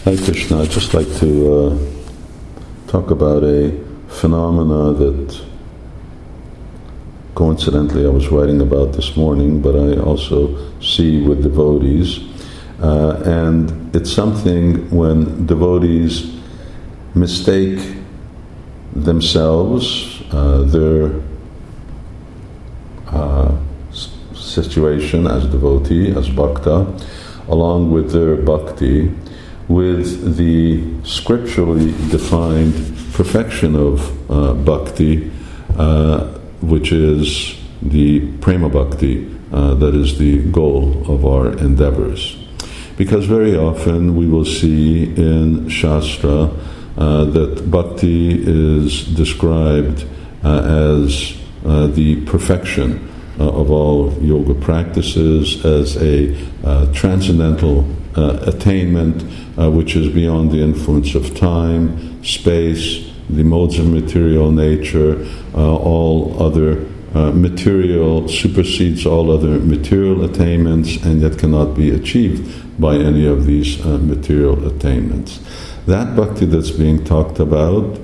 Hare Krishna. I'd just like to talk about a phenomena that coincidentally I was writing about this morning, but I also see with devotees. And it's something when devotees mistake themselves, their situation as devotee, as bhakta, along with their bhakti, with the scripturally defined perfection of bhakti, which is the prema bhakti, that is the goal of our endeavors. Because very often we will see in Shastra that bhakti is described as the perfection of all yoga practices, as a transcendental attainment which is beyond the influence of time, space, the modes of material nature, all other material supersedes all other material attainments and yet cannot be achieved by any of these material attainments. That bhakti that's being talked about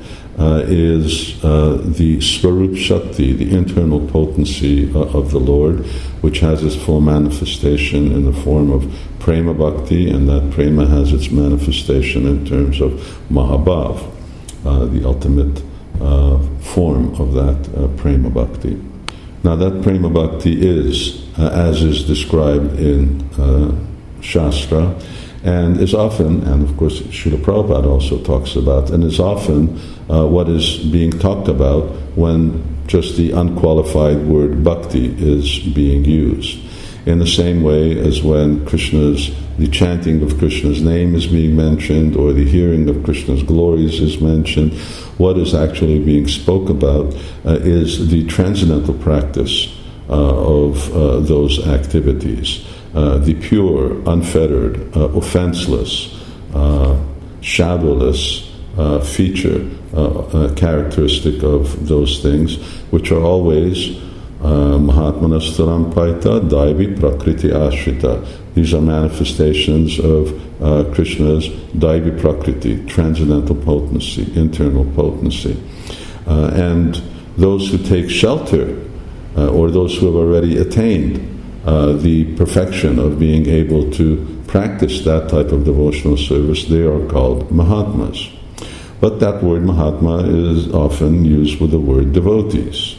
is the Swarup Shakti, the internal potency of the Lord, which has its full manifestation in the form of prema bhakti, and that prema has its manifestation in terms of Mahabhav, the ultimate form of that prema bhakti. Now that prema bhakti is, as is described in Shastra, and is often, and of course Srila Prabhupada also talks about, and is often what is being talked about when just the unqualified word bhakti is being used. In the same way as when the chanting of Krishna's name is being mentioned, or the hearing of Krishna's glories is mentioned, what is actually being spoke about is the transcendental practice of those activities. The pure, unfettered, offenseless, shadowless feature, characteristic of those things, which are always Mahatmanastaram Paita Daivi Prakriti Ashrita. These are manifestations of Krishna's Daivi Prakriti, transcendental potency, internal potency. And those who take shelter, or those who have already attained the perfection of being able to practice that type of devotional service, they are called Mahatmas. But that word Mahatma is often used with the word devotees.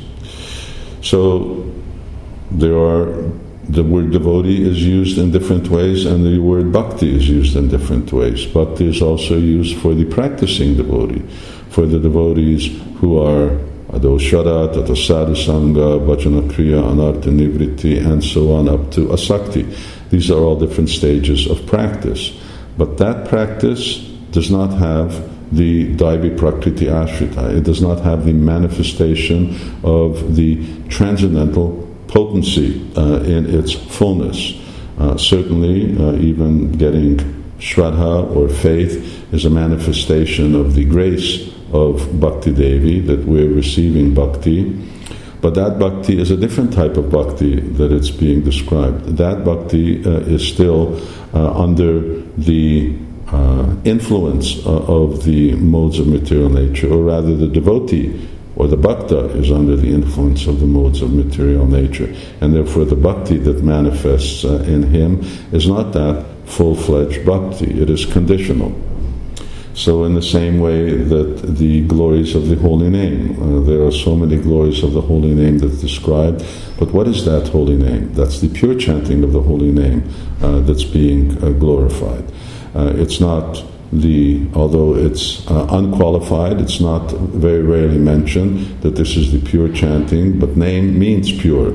So the word devotee is used in different ways, and the word bhakti is used in different ways. Bhakti is also used for the practicing devotee, for the devotees who are Adoshara, Tata Sadhu Sangha, Bhajana Kriya, Anartha Nivritti, and so on up to Asakti. These are all different stages of practice. But that practice does not have the Daivi Prakriti Ashrita. It does not have the manifestation of the transcendental potency in its fullness. Certainly, even getting Shraddha or faith is a manifestation of the grace of Bhakti Devi, that we're receiving bhakti. But that bhakti is a different type of bhakti that it's being described. That bhakti is still under the influence of the modes of material nature, or rather the devotee or the bhakta is under the influence of the modes of material nature, and therefore the bhakti that manifests in him is not that full-fledged bhakti, it is conditional. So in the same way that the glories of the holy name, there are so many glories of the holy name that's described, but what is that holy name? That's the pure chanting of the holy name that's being glorified. It's not although it's unqualified, it's not very rarely mentioned that this is the pure chanting, but name means pure.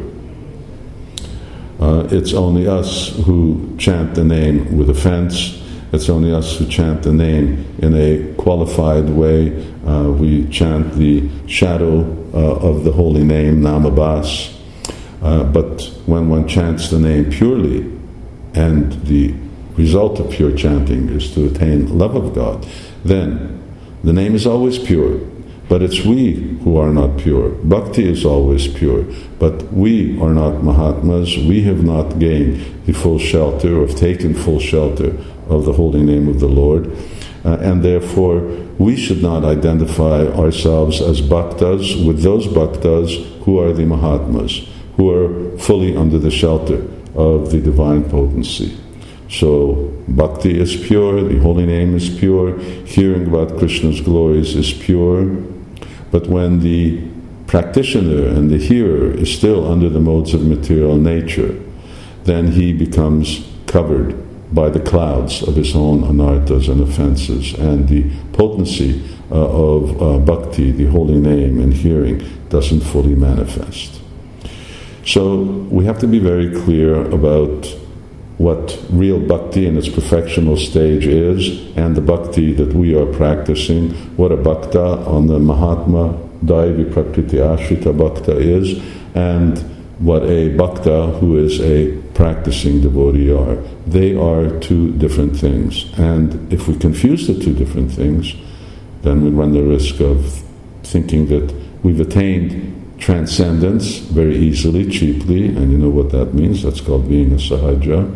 It's only us who chant the name with offense. It's only us who chant the name in a qualified way. We chant the shadow of the holy name, Namabhas. But when one chants the name purely, and the result of pure chanting is to attain love of God, then the name is always pure. But it's we who are not pure. Bhakti is always pure. But we are not Mahatmas. We have not gained the full shelter, or have taken full shelter of the holy name of the Lord. and therefore we should not identify ourselves as bhaktas with those bhaktas who are the Mahatmas, who are fully under the shelter of the divine potency. So bhakti is pure, the holy name is pure, hearing about Krishna's glories is pure, but when the practitioner and the hearer is still under the modes of material nature, then he becomes covered by the clouds of his own anarthas and offenses, and the potency of bhakti, the holy name and hearing, doesn't fully manifest. So we have to be very clear about what real bhakti in its perfectional stage is, and the bhakti that we are practicing, what a bhakta on the Mahatma Daivi Prakriti Ashrita bhakta is, and what a bhakta who is a practicing devotee are. They are two different things, and if we confuse the two different things, then we run the risk of thinking that we've attained transcendence very easily, cheaply, and you know what that means, that's called being a sahaja.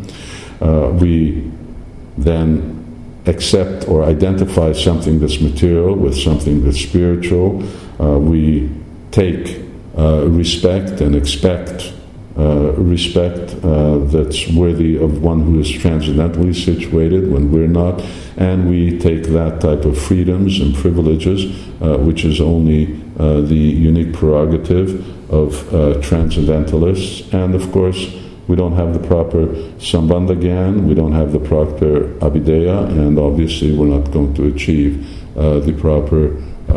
We then accept or identify something that's material with something that's spiritual. We take respect and expect respect that's worthy of one who is transcendently situated when we're not, and we take that type of freedoms and privileges, which is only the unique prerogative of transcendentalists. And of course, we don't have the proper sambandha gyan, we don't have the proper abhideya, and obviously we're not going to achieve the proper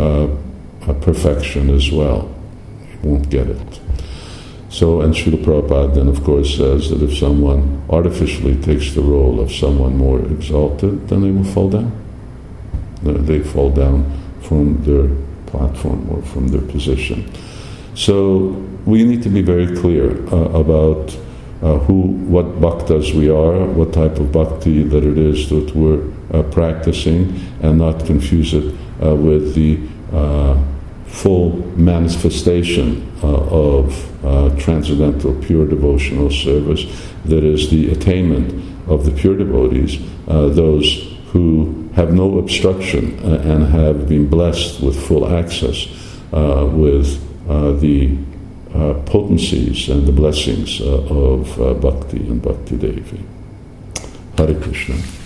perfection as well. We won't get it. So, and Srila Prabhupada then of course says that if someone artificially takes the role of someone more exalted, then they will fall down. They fall down from their platform or from their position. So we need to be very clear about what bhaktas we are, what type of bhakti that it is that we're practicing, and not confuse it with the full manifestation of transcendental pure devotional service, that is the attainment of the pure devotees, those who have no obstruction and have been blessed with full access with the potencies and the blessings of Bhakti and Bhakti Devi. Hare Krishna.